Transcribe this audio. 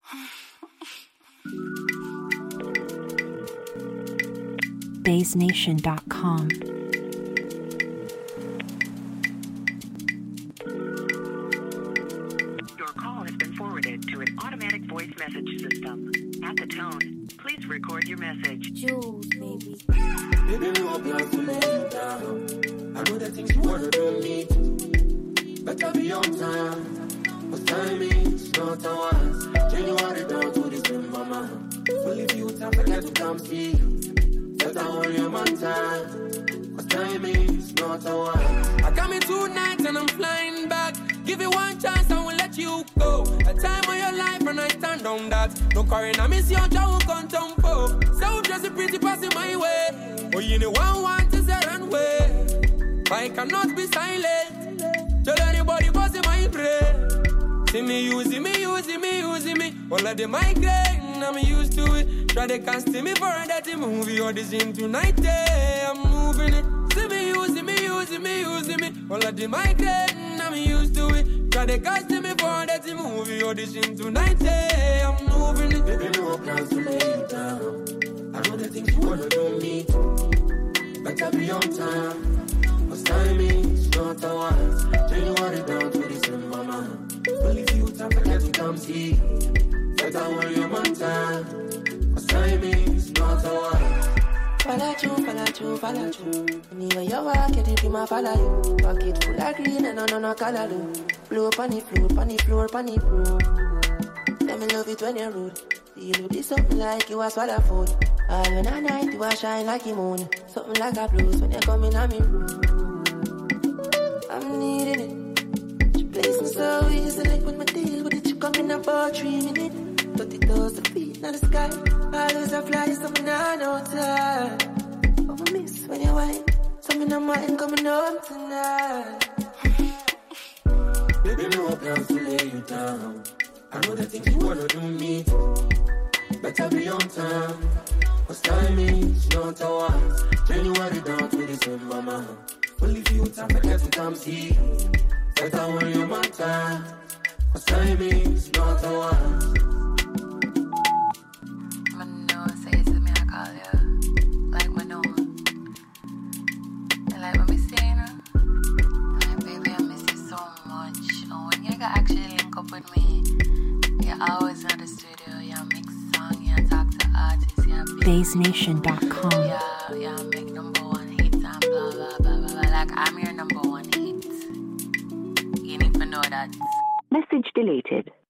BaseNation.com. Your call has been forwarded to an automatic voice message system. At the tone, please record your message. Jules, baby. Baby, no plans to lay you down. I know the things you wanna do me. Better be on time. Cause timing is not ours. January down to December, man. Will if you time forget to come see you. Better hold your man time. Cause timing is not ours. I got me 2 nights and I'm flying back. Give you one chance, I will let you go. A time of your life and I stand on that. No current, I miss your jaw, can't for. So just a pretty passing my way. Oh, you know, one to say run way. I cannot be silent. Tell anybody what's in my brain. See me using me. All of the migraine, I'm used to it. Try to cast me for a dirty movie. Audition tonight, I'm moving it. See me using me. All of the migraine, I'm used to it. Try to cast me for a dirty movie. Audition tonight, I'm moving it. Baby, no plans to lay you down. I know the things you wanna do me. Better be on time. Cause timing is not ours. January down to December, man. Well, if you time forget to come see. Better hold your man time. Cause timing is not ours. Follow you. Anywhere you walk, it be my follow you. Pocket full of green and no color. Blow upon the floor. Let me love it when you're rude. Deal with this something like you a swallow food. All when I night, you a shine like a moon. Something like a blues when you come in on me room. I'm needing it. She plays me so easily with my deal with it. You come in about 3 minutes. 30,000 feet in the sky. Always a fly, something I know time. Oh, I miss when you whine. Something I mind coming home tonight. Baby, no plans to lay you down. I know the things you wanna do me. Better be on time. Cause timing is not ours. January down to December, man. Well, if you time forget to come see. Better hold your man time. Cause timing is not ours. Actually link up with me. You're always in the studio, you mix song, you talk to artists, you BaseNation.com. Yeah, make number 1 hits and blah blah blah blah blah. Like I'm your number 1 hit. You need to know that. Message deleted.